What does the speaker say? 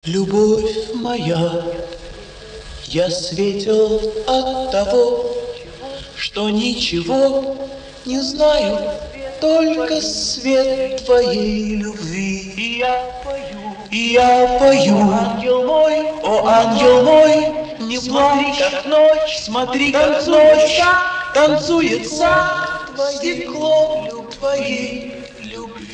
Любовь моя, я светил от того, что ничего не знаю, только свет твоей любви. И я пою, о ангел мой, не смотри, как ночь, смотри, как ночь танцует сад, стекло твоей любви.